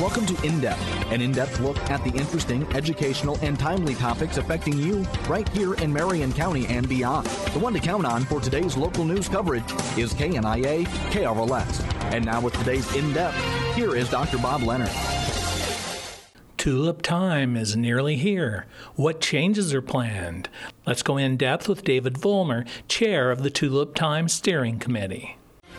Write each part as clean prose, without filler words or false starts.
Welcome to In Depth, an in-depth look at the interesting, educational, and timely topics affecting you right here in Marion County and beyond. The one to count on for today's local news coverage is KNIA KRLS. And now with today's In Depth, here is Dr. Bob Leonard. Tulip time is nearly here. What changes are planned? Let's go in depth with David Vollmer, chair of the Tulip Time Steering Committee.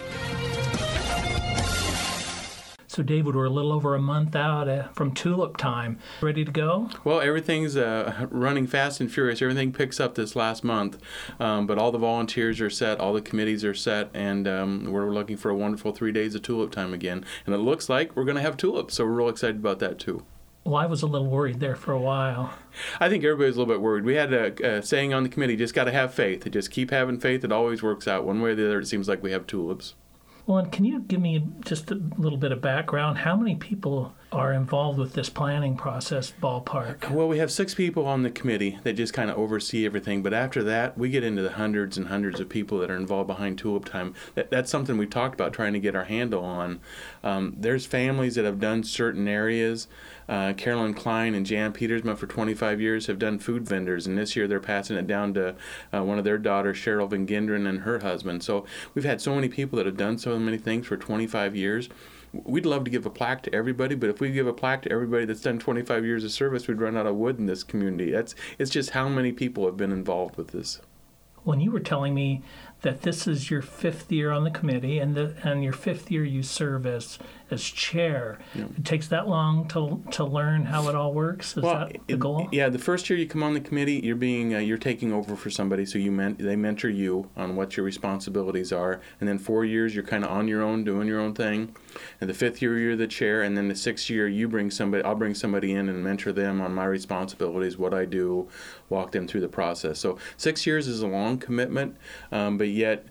So, David, we're a little over a month out from Tulip Time. Ready to go? Well, everything's running fast and furious. Everything picks up this last month. But all the volunteers are set, all the committees are set, and we're looking for a wonderful 3 days of Tulip Time again. And it looks like we're going to have tulips, so we're real excited about that, too. Well, I was a little worried there for a while. I think everybody's a little bit worried. We had a saying on the committee, just got to have faith. Just keep having faith. It always works out. One way or the other, it seems like we have tulips. Well, and can you give me just a little bit of background? How many people are involved with this planning process, ballpark? Well, we have 6 people on the committee that just kind of oversee everything. But after that, we get into the hundreds and hundreds of people that are involved behind Tulip Time. That's something we talked about, trying to get our handle on. There's families that have done certain areas. Carolyn Klein and Jan Petersma for 25 years have done food vendors, and this year they're passing it down to one of their daughters, Cheryl Van Gendren, and her husband. So we've had so many people that have done so many things for 25 years. We'd love to give a plaque to everybody, but if we give a plaque to everybody that's done 25 years of service, we'd run out of wood in this community. It's just how many people have been involved with this. When you were telling me that this is your 5th year on the committee and your 5th year you serve as chair, It takes that long to learn how it all works? Is that the goal? Yeah, the first year you come on the committee, you're taking over for somebody, so they mentor you on what your responsibilities are, and then 4 years you're kind of on your own, doing your own thing, and the 5th year you're the chair, and then the 6th year I'll bring somebody in and mentor them on my responsibilities, what I do, walk them through the process. So 6 years is a long commitment, but yet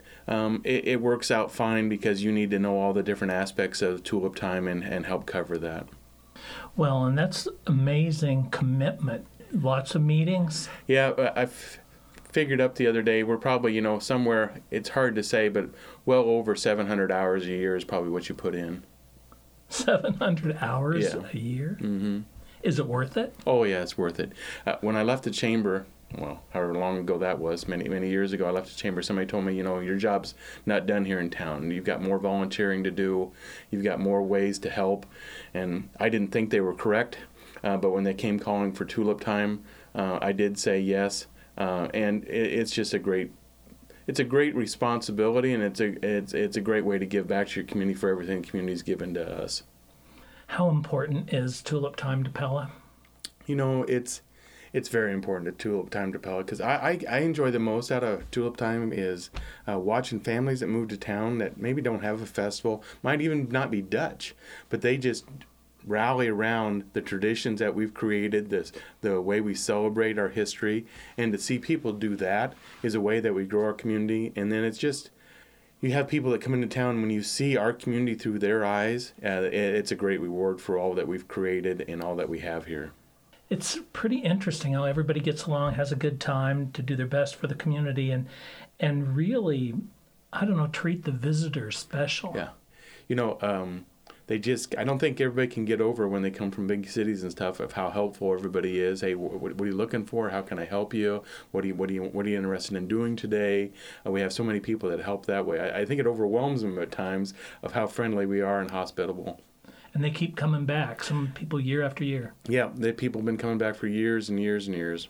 it works out fine because you need to know all the different aspects of Tulip Time and help cover that. Well, and that's amazing commitment. Lots of meetings? Yeah, I've figured up the other day, we're probably, somewhere, it's hard to say, but well over 700 hours a year is probably what you put in. 700 hours a year? Mm-hmm. Is it worth it? Oh, yeah, it's worth it. When I left the chamber, well, however long ago that was, many, many years ago, I left the chamber. Somebody told me, your job's not done here in town. You've got more volunteering to do. You've got more ways to help. And I didn't think they were correct. But when they came calling for Tulip Time, I did say yes. And it's just a great responsibility, and it's a great way to give back to your community for everything the community's given to us. How important is Tulip Time to Pella? It's very important to Tulip Time to Pella because I enjoy the most out of Tulip Time is watching families that move to town that maybe don't have a festival, might even not be Dutch, but they just rally around the traditions that we've created, the way we celebrate our history, and to see people do that is a way that we grow our community. And then it's just, you have people that come into town, when you see our community through their eyes, it's a great reward for all that we've created and all that we have here. It's pretty interesting how everybody gets along, has a good time to do their best for the community, and really, treat the visitors special. Yeah. I don't think everybody can get over when they come from big cities and stuff of how helpful everybody is. Hey, what are you looking for? How can I help you? What are you interested in doing today? We have so many people that help that way. I think it overwhelms them at times of how friendly we are and hospitable. And they keep coming back, some people year after year. Yeah, people have been coming back for years and years and years.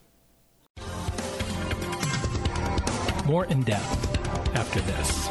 More in depth after this.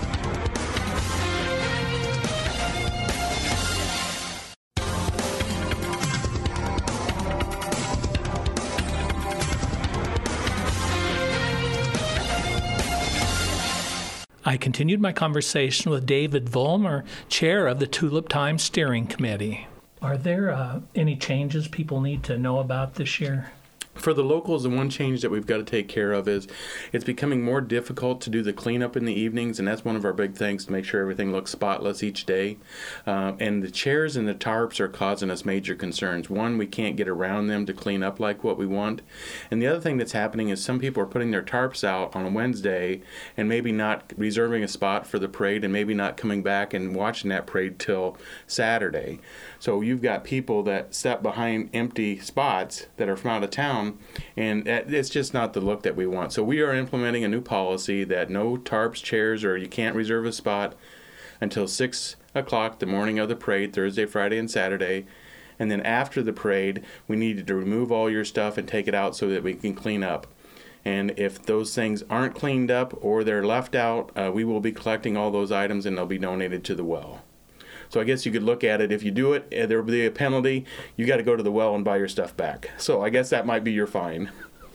I continued my conversation with David Vollmer, chair of the Tulip Time Steering Committee. Are there any changes people need to know about this year? For the locals, the one change that we've got to take care of is it's becoming more difficult to do the cleanup in the evenings, and that's one of our big things, to make sure everything looks spotless each day. And the chairs and the tarps are causing us major concerns. One, we can't get around them to clean up like what we want. And the other thing that's happening is some people are putting their tarps out on a Wednesday and maybe not reserving a spot for the parade and maybe not coming back and watching that parade till Saturday. So you've got people that step behind empty spots that are from out of town, and it's just not the look that we want. So we are implementing a new policy that no tarps, chairs, or you can't reserve a spot until 6 o'clock the morning of the parade, Thursday, Friday, and Saturday. And then after the parade, we need to remove all your stuff and take it out so that we can clean up. And if those things aren't cleaned up or they're left out, we will be collecting all those items and they'll be donated to the well. So I guess you could look at it, if you do it, there will be a penalty. You got to go to the well and buy your stuff back. So I guess that might be your fine.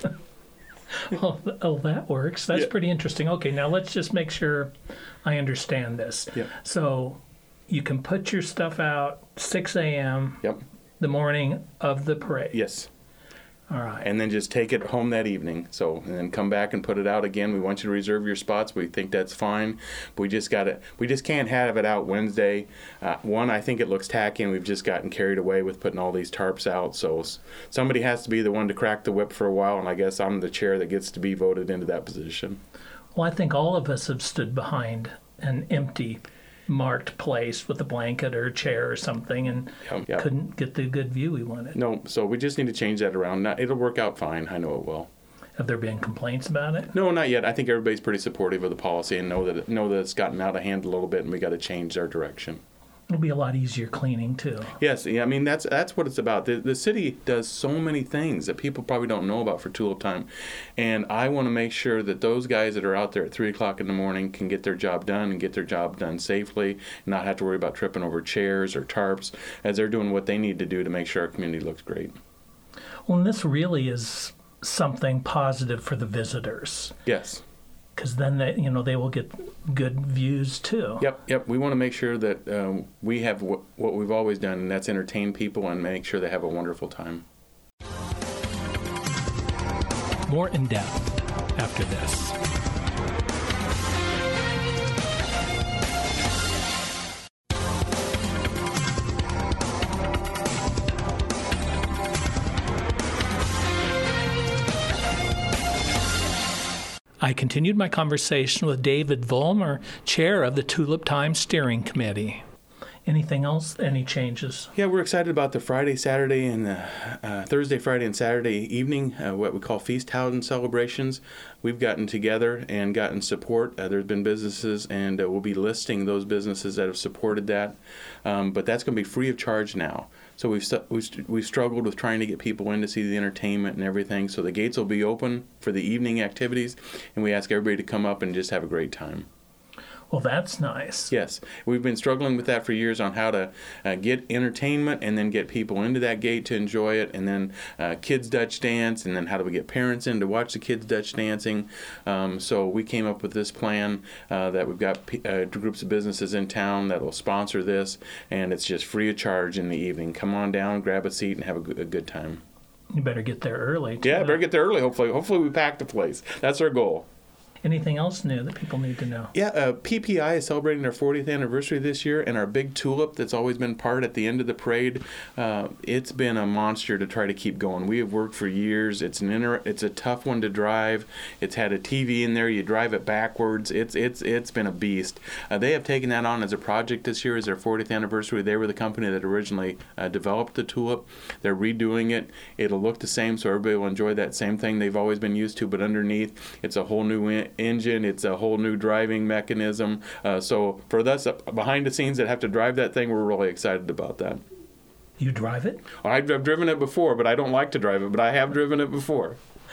Oh, that works. That's Yeah. pretty interesting. Okay, now let's just make sure I understand this. Yep. So you can put your stuff out 6 a.m. Yep. the morning of the parade. Yes. All right. And then just take it home that evening. So, and then come back and put it out again. We want you to reserve your spots. We think that's fine. But we just can't have it out Wednesday. One, I think it looks tacky, and we've just gotten carried away with putting all these tarps out. So somebody has to be the one to crack the whip for a while, and I guess I'm the chair that gets to be voted into that position. Well, I think all of us have stood behind an empty marked place with a blanket or a chair or something and Yeah. couldn't get the good view we wanted. No, so we just need to change that around. It'll work out fine. I know it will. Have there been complaints about it? No, not yet. I think everybody's pretty supportive of the policy and know that it's gotten out of hand a little bit, and we got to change our direction. It'll be a lot easier cleaning too. Yes, yeah, I mean that's what it's about. The city does so many things that people probably don't know about for Tulip Time, and I want to make sure that those guys that are out there at 3 o'clock in the morning can get their job done and get their job done safely, and not have to worry about tripping over chairs or tarps as they're doing what they need to do to make sure our community looks great. Well, and this really is something positive for the visitors, Yes. because then they will get good views too. Yep. We want to make sure that we have what we've always done, and that's entertain people and make sure they have a wonderful time. More in depth after this. I continued my conversation with David Vollmer, chair of the Tulip Time Steering Committee. Anything else? Any changes? Yeah, we're excited about the Friday, Saturday, and Thursday, Friday, and Saturday evening, what we call Feast House celebrations. We've gotten together and gotten support. There's been businesses, and we'll be listing those businesses that have supported that. But that's going to be free of charge now. So we've struggled with trying to get people in to see the entertainment and everything. So the gates will be open for the evening activities, and we ask everybody to come up and just have a great time. Well, that's nice. Yes. We've been struggling with that for years on how to get entertainment and then get people into that gate to enjoy it, and then kids Dutch dance, and then how do we get parents in to watch the kids Dutch dancing. So we came up with this plan that we've got groups of businesses in town that will sponsor this, and it's just free of charge in the evening. Come on down, grab a seat, and have a good time. You better get there early, too. Yeah, better get there early, hopefully. Hopefully we pack the place. That's our goal. Anything else new that people need to know? Yeah, PPI is celebrating their 40th anniversary this year, and our big tulip that's always been part at the end of the parade, it's been a monster to try to keep going. We have worked for years. It's a tough one to drive. It's had a TV in there. You drive it backwards. It's been a beast. They have taken that on as a project this year as their 40th anniversary. They were the company that originally developed the tulip. They're redoing it. It'll look the same, so everybody will enjoy that same thing they've always been used to, but underneath, it's a whole new engine. It's a whole new driving mechanism. So for us behind the scenes that have to drive that thing, we're really excited about that. You drive it? I've driven it before, but I don't like to drive it, but I have driven it before.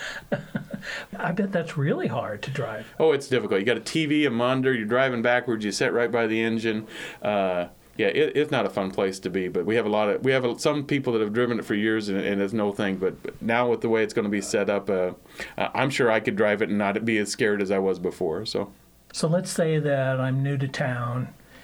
I bet that's really hard to drive. Oh, it's difficult. You got a TV, a monitor, you're driving backwards, you sit right by the engine. Yeah, it's not a fun place to be, but we have some people that have driven it for years, and it's no thing. But now with the way it's going to be set up, I'm sure I could drive it and not be as scared as I was before. So let's say that I'm new to town,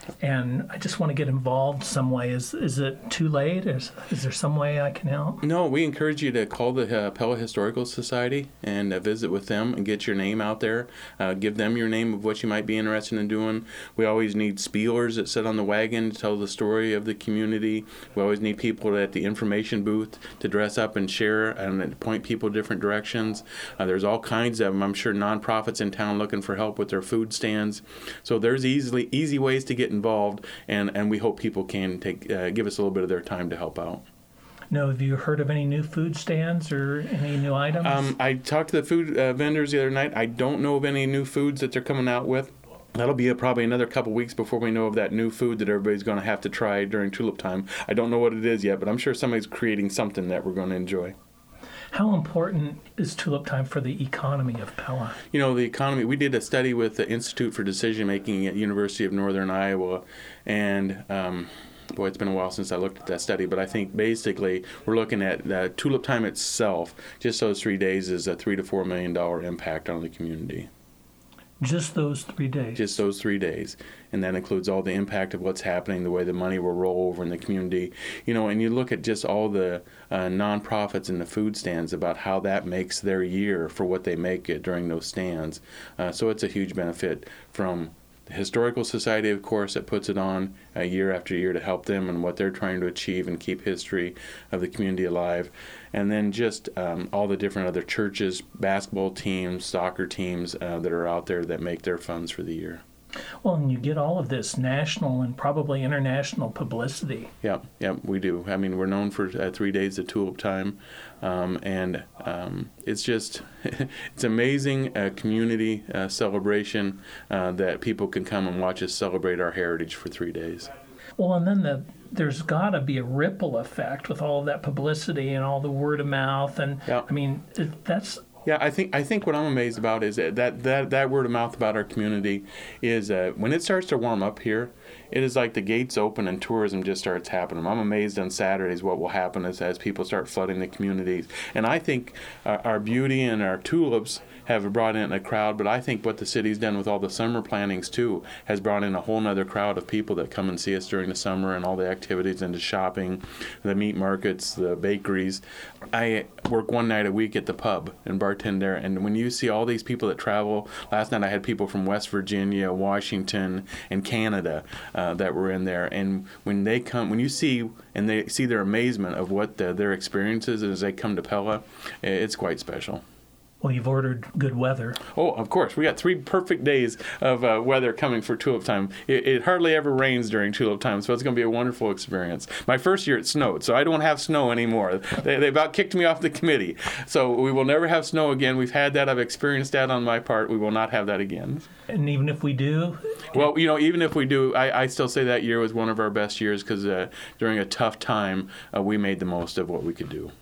and I just want to get involved some way. Is it too late? Is there some way I can help? No, we encourage you to call the Pella Historical Society and visit with them and get your name out there. Give them your name of what you might be interested in doing. We always need spielers that sit on the wagon to tell the story of the community. We always need people at the information booth to dress up and share and point people different directions. There's all kinds of them. I'm sure nonprofits in town looking for help with their food stands. So there's easy ways to get involved, and we hope people can give us a little bit of their time to help out. No, have you heard of any new food stands or any new items? I talked to the food vendors the other night. I don't know of any new foods that they're coming out with. That'll be probably another couple weeks before we know of that new food that everybody's going to have to try during tulip time. I don't know what it is yet, but I'm sure somebody's creating something that we're going to enjoy. How important is tulip time for the economy of Pella? You know, the economy, we did a study with the Institute for Decision Making at University of Northern Iowa, and boy, it's been a while since I looked at that study, but I think basically we're looking at tulip time itself, just those 3 days, is a $3 to $4 million impact on the community. Just those 3 days? Just those 3 days. And that includes all the impact of what's happening, the way the money will roll over in the community. You know, and you look at just all the nonprofits and the food stands about how that makes their year for what they make it during those stands. So it's a huge benefit from the Historical Society, of course, that puts it on year after year to help them and what they're trying to achieve and keep history of the community alive. And then just all the different other churches, basketball teams, soccer teams that are out there that make their funds for the year. Well, and you get all of this national and probably international publicity. Yeah, we do. I mean, we're known for 3 days of tulip time, and it's just, it's amazing community celebration that people can come and watch us celebrate our heritage for 3 days. Well, and then there's got to be a ripple effect with all of that publicity and all the word of mouth, and I mean, that's... Yeah, I think what I'm amazed about is that word of mouth about our community is when it starts to warm up here, it is like the gates open and tourism just starts happening. I'm amazed on Saturdays what will happen as people start flooding the communities. And I think our beauty and our tulips have brought in a crowd, but I think what the city's done with all the summer plannings too has brought in a whole nother crowd of people that come and see us during the summer and all the activities into shopping, the meat markets, the bakeries. I work one night a week at the pub and bartend there, and when you see all these people that travel, last night I had people from West Virginia, Washington, and Canada that were in there, and when they come, when you see and they see their amazement of what their experiences as they come to Pella, it's quite special. Well, you've ordered good weather. Oh, of course. We got 3 perfect days of weather coming for tulip time. It hardly ever rains during tulip time, so it's going to be a wonderful experience. My first year it snowed, so I don't have snow anymore. They about kicked me off the committee. So we will never have snow again. We've had that. I've experienced that on my part. We will not have that again. And even if we do? Well, you know, even if we do, I still say that year was one of our best years because during a tough time, we made the most of what we could do.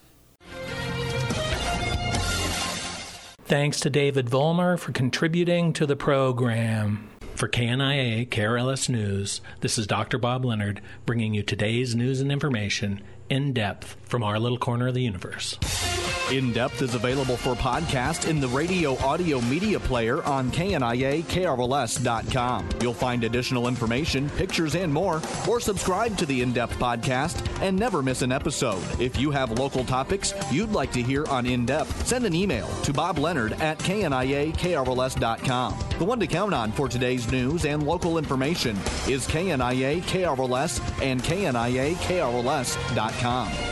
Thanks to David Vollmer for contributing to the program. For KNIA KRLS News, this is Dr. Bob Leonard bringing you today's news and information in depth from our little corner of the universe. In Depth is available for podcast in the radio audio media player on KNIA-KRLS.com. You'll find additional information, pictures, and more, or subscribe to the In Depth podcast and never miss an episode. If you have local topics you'd like to hear on In Depth, send an email to bobleonard@KNIA-KRLS.com. The one to count on for today's news and local information is KNIA-KRLS and KNIA-KRLS.com.